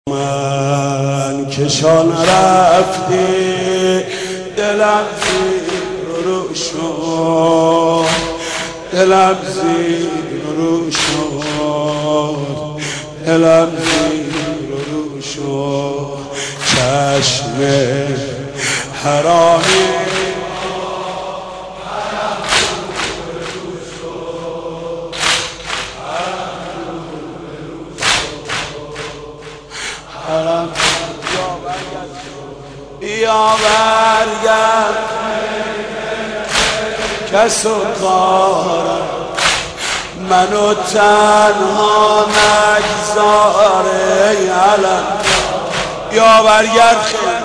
من کشان رفتی دلم زیر رو شد، دلم زیر رو شد، دلم زیر رو شد. چشم حرامی بیا برگرد کس و کارم منو تنها نگذاره علم. بیا برگرد